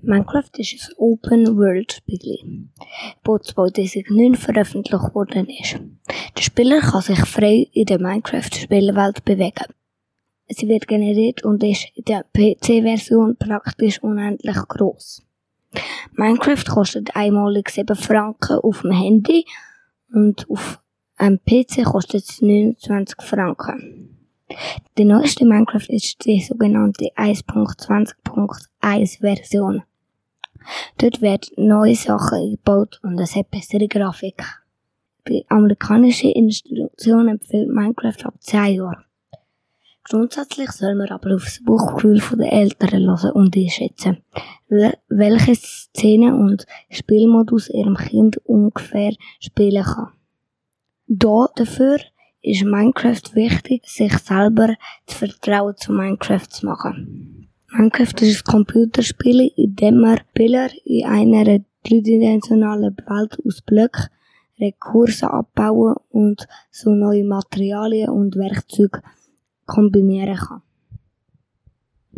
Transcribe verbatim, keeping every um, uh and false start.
Minecraft ist ein Open-World-Spiel, das zweitausendneun veröffentlicht worden ist. Der Spieler kann sich frei in der Minecraft-Spielwelt bewegen. Sie wird generiert und ist in der P C-Version praktisch unendlich gross. Minecraft kostet einmalig sieben Franken auf dem Handy und auf einem P C kostet es neunundzwanzig Franken. Die neueste Minecraft ist die sogenannte eins Punkt zwanzig Punkt eins Version. Dort werden neue Sachen eingebaut und es hat bessere Grafik. Die amerikanische Institution empfiehlt Minecraft ab zehn Jahren. Grundsätzlich soll man aber auf das Bauchgefühl der Eltern hören und einschätzen, welche Szenen und Spielmodus ihrem Kind ungefähr spielen kann. Da dafür ist Minecraft wichtig, sich selber das Vertrauen zu Minecraft zu machen. Minecraft ist ein Computerspiel, in dem man Spieler in einer dreidimensionalen Welt aus Blöcken Ressourcen abbauen und so neue Materialien und Werkzeuge kombinieren kann.